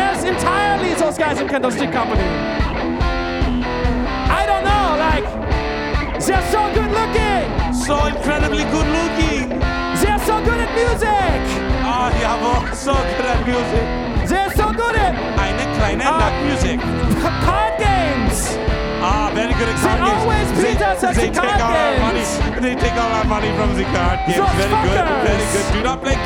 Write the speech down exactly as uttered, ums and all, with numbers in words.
else entirely, those guys in Candlestick Company. I don't know, like, they're so good looking. So incredibly good looking. They're so good at music. Ah, jawohl, so good at music. They're so good at Eine kleine Ah. Nacktmusik. card games. Ah, very good at They card games. always beat us at they the take card all our money. games. They take all our money from the card games. Those Very good, fuckers. very good. Do not play